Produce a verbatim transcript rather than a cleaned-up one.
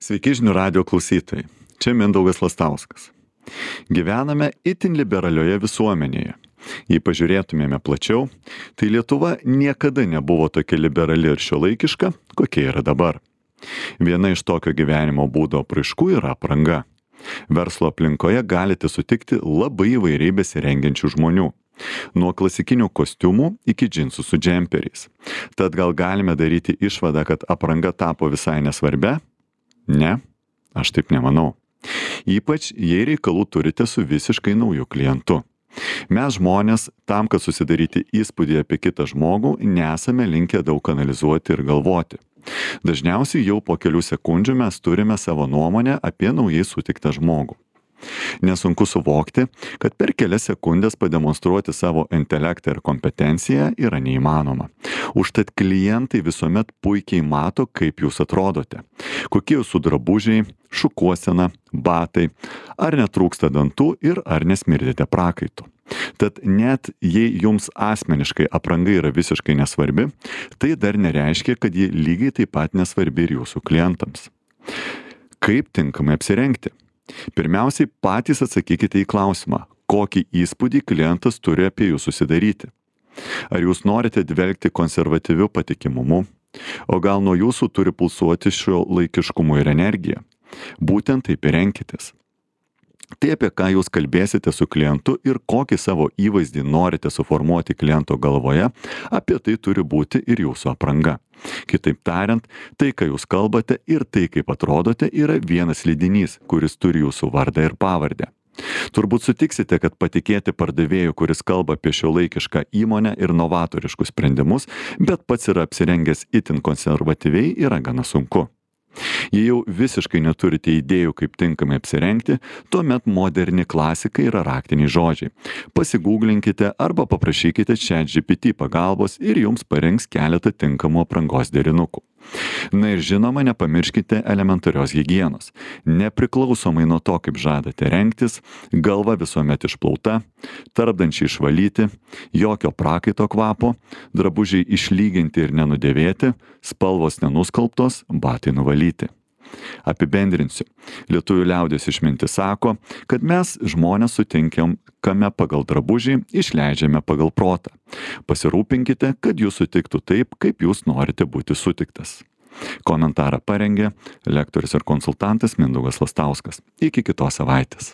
Sveiki žinių radio klausytojai. Čia Mindaugas Lastauskas. Gyvename itin liberalioje visuomenėje. Jei pažiūrėtumėme plačiau, tai Lietuva niekada nebuvo tokia liberali ir šiuolaikiška, kokia yra dabar. Viena iš tokio gyvenimo būdo apraiškų yra apranga. Verslo aplinkoje galite sutikti labai įvairiai besirengiančių žmonių. Nuo klasikinių kostiumų iki džinsų su džemperiais. Tad gal galime daryti išvadą, kad apranga tapo visai nesvarbia? Ne, aš taip nemanau. Ypač jei reikalų turite su visiškai nauju klientu. Mes žmonės, tam, kad susidaryti įspūdį apie kitą žmogų, nesame linkę daug analizuoti ir galvoti. Dažniausiai jau po kelių sekundžių mes turime savo nuomonę apie naujai sutiktą žmogų. Nesunku suvokti, kad per kelias sekundės pademonstruoti savo intelektą ir kompetenciją yra neįmanoma. Užtat klientai visuomet puikiai mato, kaip jūs atrodote. Kokie jūsų drabužiai, šukuosena, batai, ar netrūksta dantų ir ar nesmirdite prakaitu. Tad net jei jums asmeniškai apranga yra visiškai nesvarbi, tai dar nereiškia, kad ji lygiai taip pat nesvarbi ir jūsų klientams. Kaip tinkamai apsirengti? Pirmiausiai patys atsakykite į klausimą, kokį įspūdį klientas turi apie jūs susidaryti. Ar jūs norite dvelkti konservatyviu patikimumu, o gal nuo jūsų turi pulsuoti šio laikiškumu ir energija? Būtent taip ir renkitės. Tai apie ką jūs kalbėsite su klientu ir kokį savo įvaizdį norite suformuoti kliento galvoje, apie tai turi būti ir jūsų apranga. Kitaip tariant, tai, ką jūs kalbate ir tai, kaip atrodote, yra vienas lydinys, kuris turi jūsų vardą ir pavardę. Turbūt sutiksite, kad patikėti pardavėju, kuris kalba apie šiuolaikišką įmonę ir novatoriškus sprendimus, bet pats yra apsirengęs itin konservatyviai, yra gana sunku. Jei jau visiškai neturite idėjų, kaip tinkamai apsirengti, tuomet moderni klasika yra raktiniai žodžiai. Pasigūglinkite arba paprašykite ChatGPT pagalbos ir jums parengs keletą tinkamų aprangos derinukų. Na ir žinoma, nepamirškite elementarios higienos. Nepriklausomai nuo to, kaip žadate rengtis, galva visuomet išplauta, tarpdančiai išvalyti, jokio prakaito kvapo, drabužiai išlyginti ir nenudėvėti, spalvos nenuskalbtos, batai nuvalyti. Apibendrinsiu. Lietuvių liaudies išmintis sako, kad mes žmonės sutinkam, kame pagal drabužį, išleidžiame pagal protą. Pasirūpinkite, kad jūs sutiktų taip, kaip jūs norite būti sutiktas. Komentarą parengė lektorius ir konsultantas Mindaugas Lastauskas. Iki kitos savaitės.